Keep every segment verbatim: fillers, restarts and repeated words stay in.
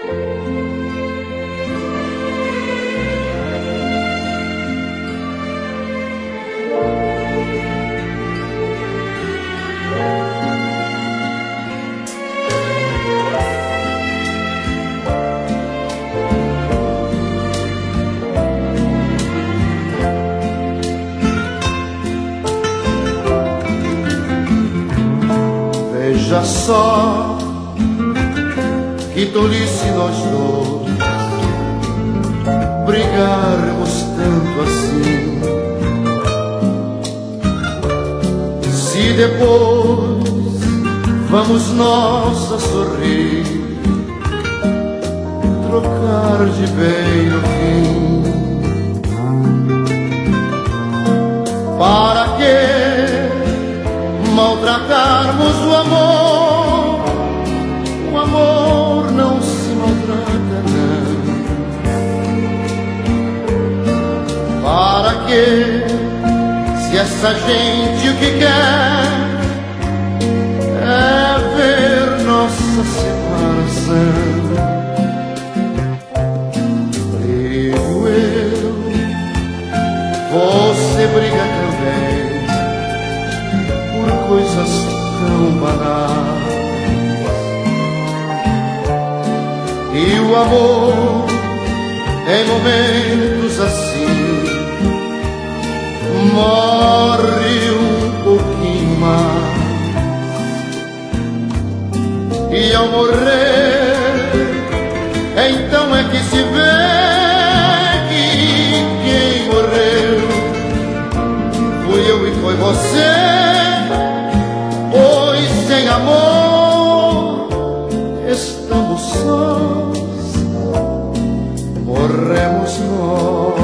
Veja só que tolice nós dois brigarmos tanto assim. Se depois vamos nós a sorrir, trocar de bem no fim, para que maltratarmos o amor? O amor não se maltrata, não. Para que, se essa gente o que quer é ver nossa separação? Brigo eu, você briga também, coisas tão banais. E o amor, em momentos assim, morre um pouquinho mais. E ao morrer, então é que se vê que quem morreu fui eu e foi você. Pois sem amor estamos sós, morremos nós.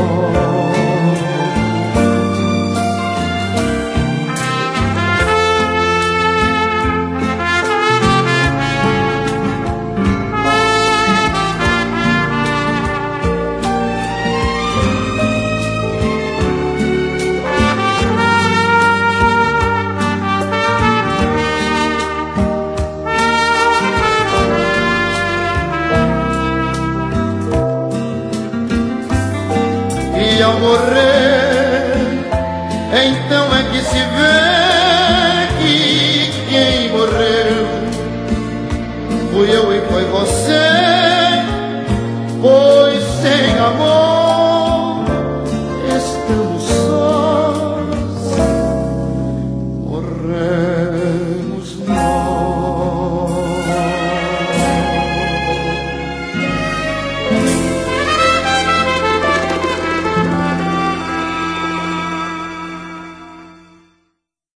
E ao morrer, então é que se vê que quem morreu fui eu e foi você. Pois sem amor